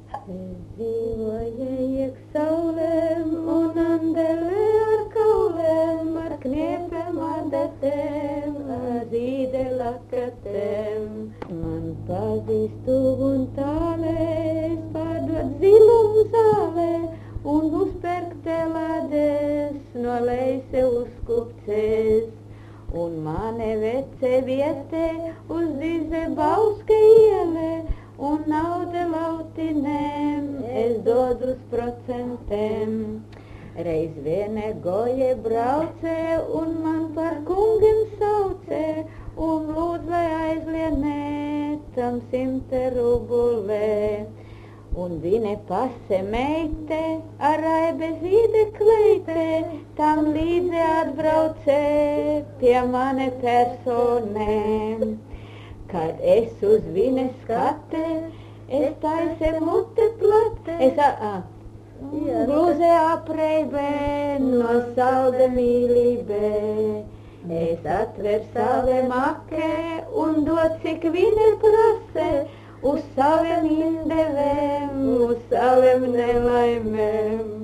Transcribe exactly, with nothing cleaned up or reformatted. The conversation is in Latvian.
Es dzīvoja iek saulēm un andele ar kaulēm, ar kniepēm, ar detēm, ar zīdelakatēm. Man pazīstu un tālēs, pārdot zilumu zālē un uzpērk telādēs, no leise uzkupcēs. Un mane vece vietē uz dize bauska ielē, un nauda lautinēm es dodu uz procentēm. Reiz viene goje braucē un man par kungam saucē, un lūdz, lai aizlienē tam simte rubulē. Un vine pase meite ar raibe zīde kleite, tam līdzi atbraucē pie mane personēm. Kad es uz vine skate, es taise mute plate, es a, a, glūze apreibē no salde mīlībē. Es atver salde make un dod cik vine prase, uz saviem indevēm, uz saviem nelaimēm.